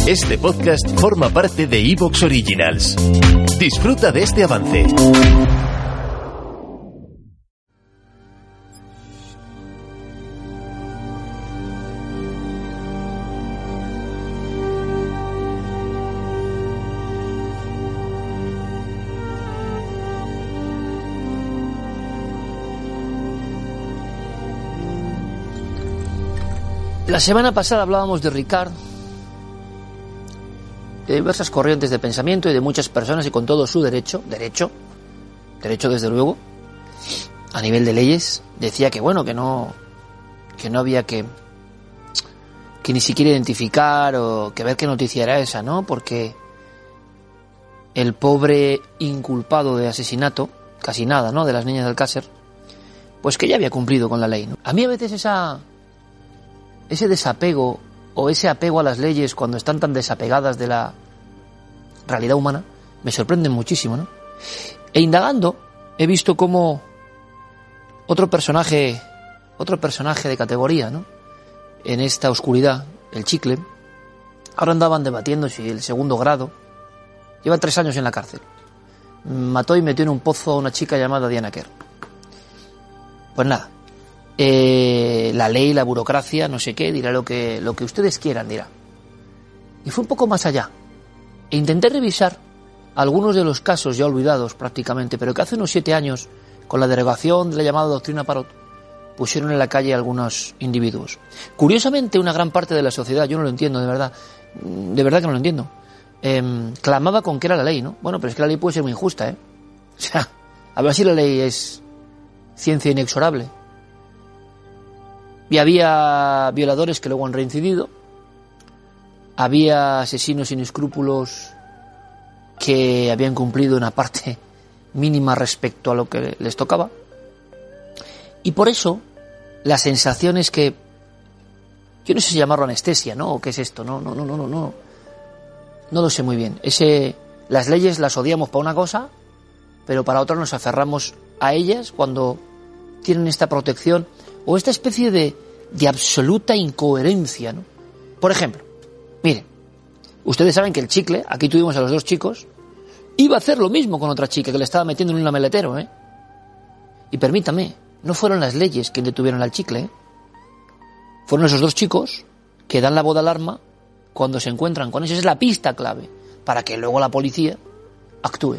Este podcast forma parte de Evox Originals. Disfruta de este avance. La semana pasada hablábamos de Ricard, de diversas corrientes de pensamiento y de muchas personas, y con todo su derecho desde luego, a nivel de leyes, decía que bueno, que no había que ni siquiera identificar o que ver qué noticia era esa, ¿no? Porque el pobre inculpado de asesinato, casi nada, ¿no?, de las niñas de Alcácer, pues que ya había cumplido con la ley, ¿no? A mí a veces ese desapego o ese apego a las leyes cuando están tan desapegadas de la realidad humana me sorprenden muchísimo, ¿no? E indagando he visto cómo otro personaje de categoría, ¿no?, en esta oscuridad, el Chicle, ahora andaban debatiendo si el segundo grado, lleva 3 años en la cárcel, mató y metió en un pozo a una chica llamada Diana Quer. Pues nada, la ley, la burocracia, no sé qué, dirá lo que ustedes quieran, dirá. Y fue un poco más allá. E intenté revisar algunos de los casos ya olvidados prácticamente, pero que hace unos 7 años, con la derogación de la llamada doctrina Parot, pusieron en la calle a algunos individuos. Curiosamente, una gran parte de la sociedad, yo no lo entiendo, de verdad que no lo entiendo, clamaba con que era la ley, ¿no? Bueno, pero es que la ley puede ser muy injusta, ¿eh? O sea, a ver si la ley es ciencia inexorable. Y había violadores que luego han reincidido, había asesinos sin escrúpulos que habían cumplido una parte mínima respecto a lo que les tocaba. Y por eso la sensación es que, yo no sé si llamarlo anestesia, ¿no?, o qué es esto, no lo sé muy bien. Las leyes las odiamos para una cosa, pero para otra nos aferramos a ellas cuando tienen esta protección o esta especie de absoluta incoherencia, ¿no? Por ejemplo, miren, ustedes saben que el Chicle, aquí tuvimos a los 2 chicos, iba a hacer lo mismo con otra chica que le estaba metiendo en un maletero, ¿eh? Y permítame, no fueron las leyes quienes detuvieron al Chicle, ¿eh? Fueron esos 2 chicos que dan la voz de alarma cuando se encuentran con eso. Esa es la pista clave para que luego la policía actúe.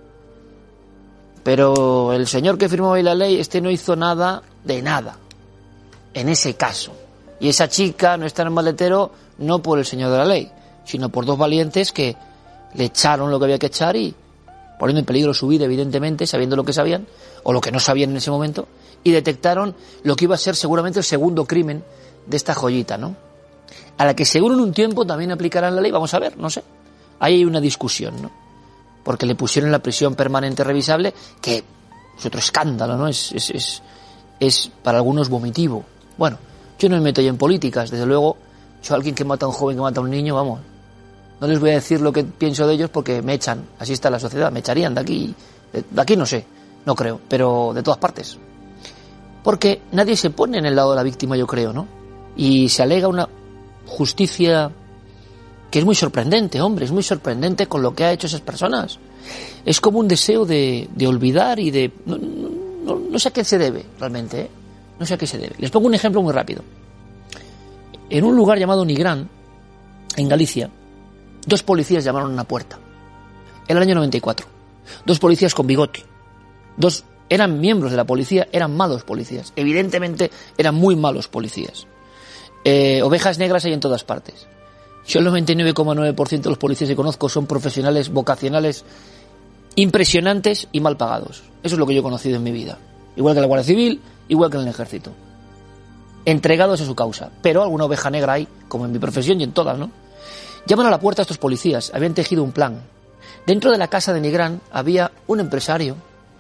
Pero el señor que firmó hoy la ley, no hizo nada de nada en ese caso. Y esa chica no está en el maletero no por el señor de la ley, sino por 2 valientes que le echaron lo que había que echar y poniendo en peligro su vida, evidentemente, sabiendo lo que sabían o lo que no sabían en ese momento, y detectaron lo que iba a ser seguramente el segundo crimen de esta joyita, ¿no?, a la que seguro en un tiempo también aplicarán la ley. Vamos a ver, no sé. Ahí hay una discusión, ¿no?, porque le pusieron la prisión permanente revisable, que es otro escándalo, ¿no? Es para algunos vomitivo. Bueno, yo no me meto ya en políticas, desde luego. Yo a alguien que mata a un joven, que mata a un niño, vamos, no les voy a decir lo que pienso de ellos porque me echan. Así está la sociedad, me echarían de aquí. De aquí no sé, no creo, pero de todas partes. Porque nadie se pone en el lado de la víctima, yo creo, ¿no? Y se alega una justicia que es muy sorprendente, hombre, es muy sorprendente con lo que ha hecho esas personas. Es como un deseo de olvidar y de... No sé a qué se debe, realmente, ¿eh? No sé a qué se debe. Les pongo un ejemplo muy rápido. En un lugar llamado Nigrán, en Galicia, 2 policías llamaron a una puerta. En el año 94. 2 policías con bigote. 2 eran miembros de la policía, eran malos policías. Evidentemente eran muy malos policías. Ovejas negras hay en todas partes. Yo el 99,9% de los policías que conozco son profesionales, vocacionales, impresionantes y mal pagados. Eso es lo que yo he conocido en mi vida. Igual que la Guardia Civil, igual que en el Ejército. Entregados a su causa. Pero alguna oveja negra hay, como en mi profesión y en todas, ¿no? Llaman a la puerta a estos policías. Habían tejido un plan. Dentro de la casa de Nigrán había un empresario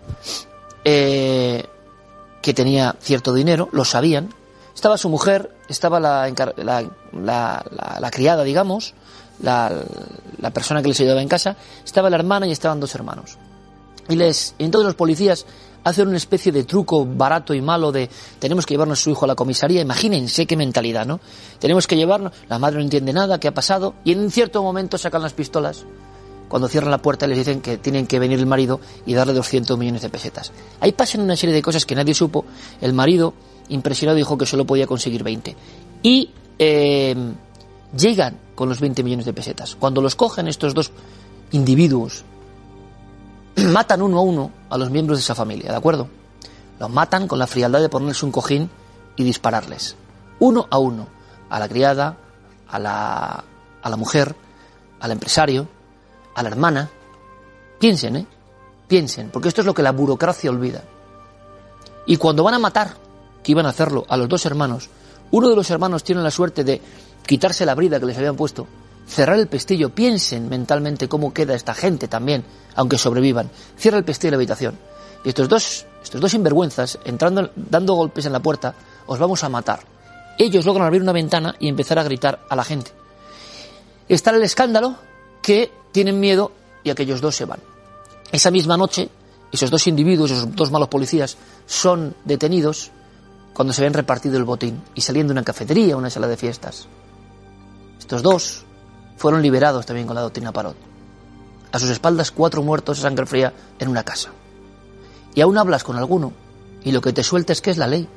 que tenía cierto dinero, lo sabían. Estaba su mujer, estaba la criada, digamos, la persona que les ayudaba en casa, estaba la hermana y estaban 2 hermanos. Y entonces los policías hacen una especie de truco barato y malo de tenemos que llevarnos a su hijo a la comisaría. Imagínense qué mentalidad, ¿no? Tenemos que llevarnos, la madre no entiende nada, qué ha pasado, y en un cierto momento sacan las pistolas. Cuando cierran la puerta les dicen que tienen que venir el marido y darle 200 millones de pesetas. Ahí pasan una serie de cosas que nadie supo. El marido, impresionado, dijo que solo podía conseguir 20. Y llegan con los 20 millones de pesetas. Cuando los cogen estos dos individuos, matan uno a uno a los miembros de esa familia, ¿de acuerdo? Los matan con la frialdad de ponerles un cojín y dispararles. Uno a uno. A la criada, a la mujer, al empresario, a la hermana. Piensen, piensen, porque esto es lo que la burocracia olvida. Y cuando van a matar, que iban a hacerlo, a los dos hermanos, uno de los hermanos tiene la suerte de quitarse la brida que les habían puesto, cerrar el pestillo. Piensen mentalmente cómo queda esta gente también, aunque sobrevivan. Cierra el pestillo de la habitación. Y estos dos sinvergüenzas, entrando, dando golpes en la puerta, os vamos a matar. Ellos logran abrir una ventana y empezar a gritar a la gente. Está el escándalo, que tienen miedo, y aquellos dos se van. Esa misma noche, esos dos individuos, esos dos malos policías, son detenidos cuando se ven repartido el botín y saliendo de una cafetería, una sala de fiestas. Estos dos fueron liberados también con la doctrina Parot. A sus espaldas 4 muertos a sangre fría en una casa. Y aún hablas con alguno y lo que te suelta es que es la ley.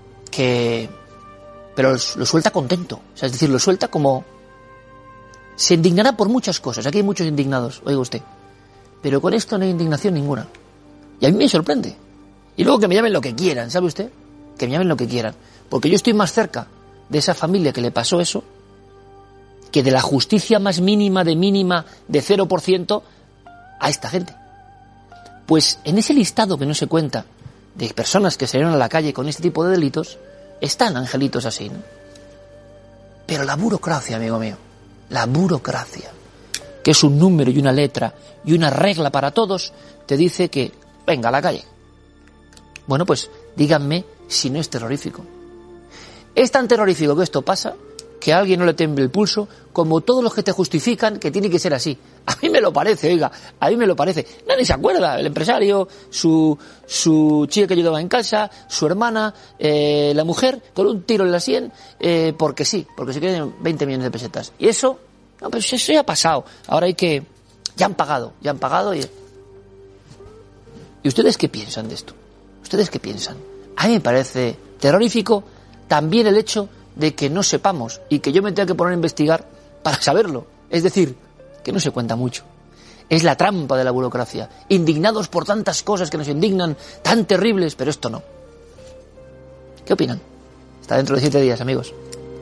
Pero lo suelta contento. O sea, es decir, lo suelta como... Se indignará por muchas cosas. Aquí hay muchos indignados, oiga usted. Pero con esto no hay indignación ninguna. Y a mí me sorprende. Y luego que me llamen lo que quieran, ¿sabe usted? Que me llamen lo que quieran. Porque yo estoy más cerca de esa familia que le pasó eso que de la justicia más mínima de 0% a esta gente. Pues en ese listado que no se cuenta de personas que salieron a la calle con este tipo de delitos, están angelitos así, ¿no? Pero la burocracia, amigo mío, la burocracia, que es un número y una letra y una regla para todos, te dice que venga a la calle. Bueno, pues díganme si no es terrorífico. Es tan terrorífico que esto pasa que a alguien no le tiemble el pulso, como todos los que te justifican que tiene que ser así. A mí me lo parece, oiga, a mí me lo parece. Nadie se acuerda, el empresario, su chica que ayudaba en casa, su hermana, la mujer, con un tiro en la sien, porque sí, porque se quieren 20 millones de pesetas. Y eso, no, pues eso ya ha pasado. Ahora hay que... Ya han pagado y... ¿Y ustedes qué piensan de esto? ¿Ustedes qué piensan? A mí me parece terrorífico también el hecho de que no sepamos y que yo me tenga que poner a investigar para saberlo. Es decir, que no se cuenta mucho. Es la trampa de la burocracia. Indignados por tantas cosas que nos indignan, tan terribles, pero esto no. ¿Qué opinan? Hasta dentro de 7 días, amigos.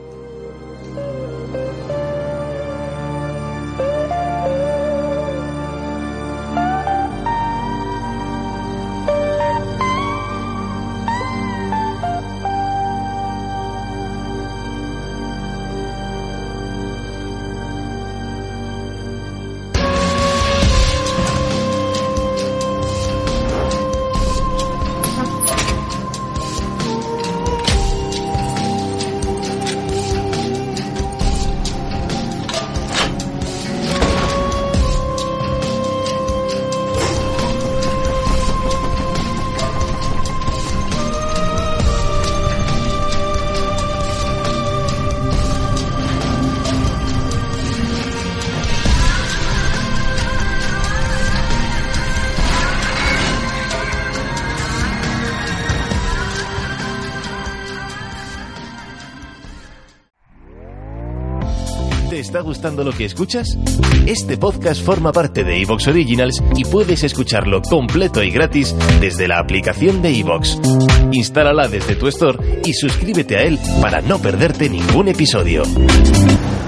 ¿Te está gustando lo que escuchas? Este podcast forma parte de iVoox Originals y puedes escucharlo completo y gratis desde la aplicación de iVoox. Instálala desde tu store y suscríbete a él para no perderte ningún episodio.